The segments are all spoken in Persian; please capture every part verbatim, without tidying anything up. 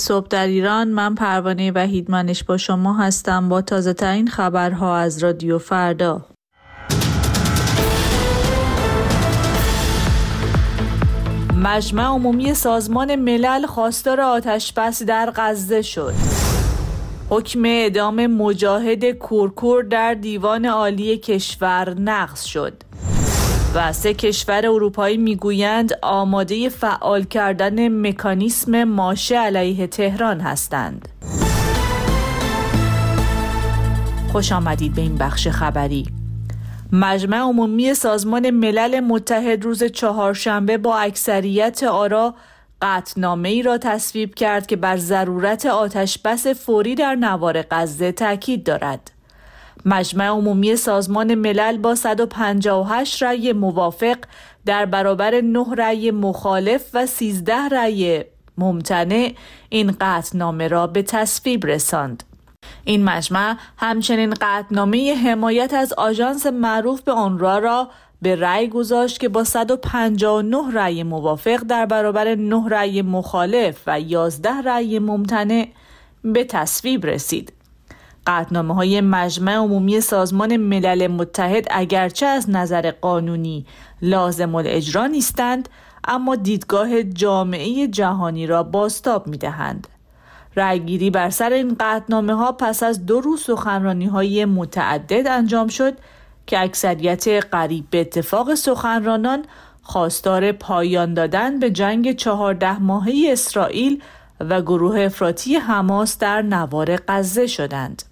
صبح در ایران، من پروانه وحیدمنش با شما هستم با تازه ترین خبرها از رادیو فردا. مجمع عمومی سازمان ملل خواستار آتش‌بس در غزه شد. حکم اعدام مجاهد کورکور در دیوان عالی کشور نقض شد. و سه کشور اروپایی میگویند آماده فعال کردن مکانیسم ماشه علیه تهران هستند. خوش آمدید به این بخش خبری. مجمع عمومی سازمان ملل متحد روز چهارشنبه با اکثریت آرا قطعنامه‌ای را تصویب کرد که بر ضرورت آتش‌بس فوری در نوار غزه تاکید دارد. مجمع عمومی سازمان ملل با صد و پنجاه و هشت رأی موافق در برابر نه رأی مخالف و سیزده رأی ممتنع این قطعنامه را به تصویب رساند. این مجمع همچنین قطعنامه حمایت از آژانس معروف به اونروا را به رأی گذاشت که با صد و پنجاه و نه رأی موافق در برابر نه رأی مخالف و یازده رأی ممتنع به تصویب رسید. قطعنامه‌های مجمع عمومی سازمان ملل متحد اگرچه از نظر قانونی لازم الاجرا نیستند، اما دیدگاه جامعه جهانی را بازتاب می‌دهند. رأیگیری بر سر این قطعنامه‌ها پس از دو روز سخنرانی‌های متعدد انجام شد که اکثریت قریب به اتفاق سخنرانان خواستار پایان دادن به جنگ چهارده ماهه اسرائیل و گروه افراطی حماس در نوار غزه شدند.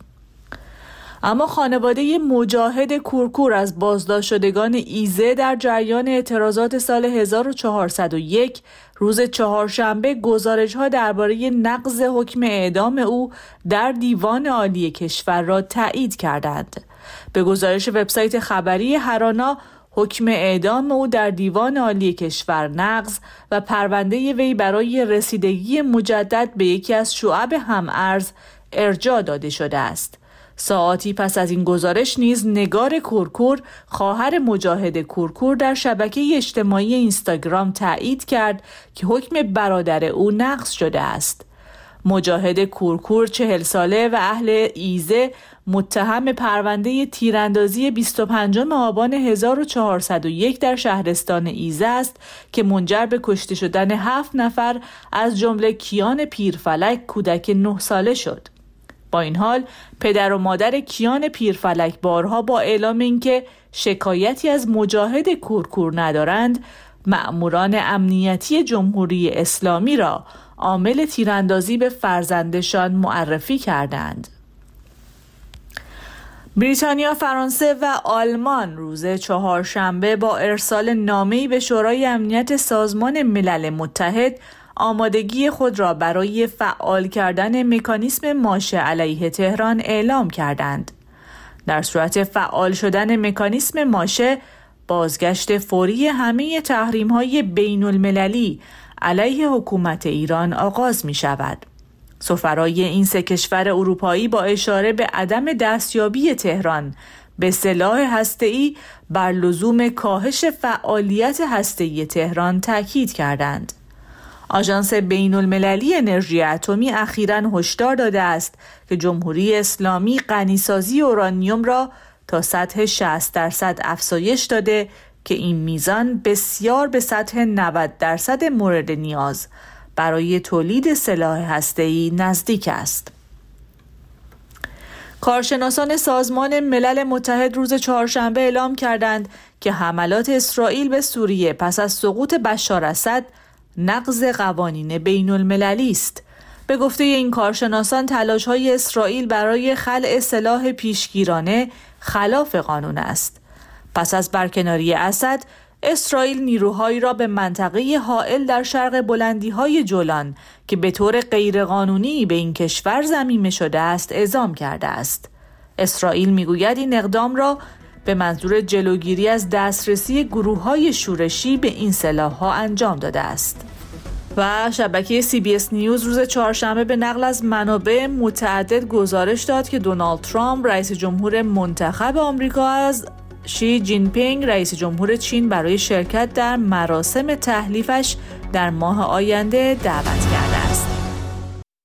اما خانواده مجاهد کورکور از بازداشت شدگان ایزه در جریان اعتراضات سال هزار و چهارصد و یک روز چهارشنبه گزارش‌ها درباره نقض حکم اعدام او در دیوان عالی کشور را تایید کردند. به گزارش وبسایت خبری هرانا، حکم اعدام او در دیوان عالی کشور نقض و پرونده وی برای رسیدگی مجدد به یکی از شعب هم‌ارز ارجاع داده شده است. ساعاتی پس از این گزارش نیز نگار کورکور، خواهر مجاهد کورکور، در شبکه اجتماعی اینستاگرام تایید کرد که حکم برادر او نقض شده است. مجاهد کورکور چهل ساله و اهل ایزه متهم پرونده تیراندازی بیست و پنجم آبان هزار و چهارصد و یک در شهرستان ایزه است که منجر به کشته شدن هفت نفر از جمله کیان پیرفلک کودک نه ساله شد. با این حال پدر و مادر کیان پیرفلک بارها با اعلام اینکه شکایتی از مجاهد کورکور ندارند، مأموران امنیتی جمهوری اسلامی را عامل تیراندازی به فرزندشان معرفی کردند. بریتانیا، فرانسه و آلمان روز چهارشنبه با ارسال نامه‌ای به شورای امنیت سازمان ملل متحد آمادگی خود را برای فعال کردن مکانیسم ماشه علیه تهران اعلام کردند. در صورت فعال شدن مکانیسم ماشه، بازگشت فوری همه تحریم‌های بین المللی علیه حکومت ایران آغاز می شود. سفرای این سه کشور اروپایی با اشاره به عدم دستیابی تهران به سلاح هسته‌ای بر لزوم کاهش فعالیت هسته‌ای تهران تاکید کردند. آژانس بین المللی انرژی اتمی اخیراً هشدار داده است که جمهوری اسلامی غنیسازی اورانیوم را تا سطح شصت درصد افزایش داده که این میزان بسیار به سطح نود درصد مورد نیاز برای تولید سلاح هسته‌ای نزدیک است. کارشناسان سازمان ملل متحد روز چهارشنبه اعلام کردند که حملات اسرائیل به سوریه پس از سقوط بشار اسد نقض قوانین بین المللی است. به گفته این کارشناسان، تلاش‌های اسرائیل برای خلع سلاح پیشگیرانه خلاف قانون است. پس از برکناری اسد، اسرائیل نیروهایی را به منطقه حائل در شرق بلندی‌های جولان که به طور غیرقانونی به این کشور ضمیمه شده است اعزام کرده است. اسرائیل میگوید این اقدام را به منظور جلوگیری از دسترسی گروه‌های شورشی به این سلاح‌ها انجام داده است. و شبکه سی بی اس نیوز روز چهارشنبه به نقل از منابع متعدد گزارش داد که دونالد ترامپ، رئیس جمهور منتخب آمریکا، از شی جین پینگ، رئیس جمهور چین، برای شرکت در مراسم تحلیفش در ماه آینده دعوت کرده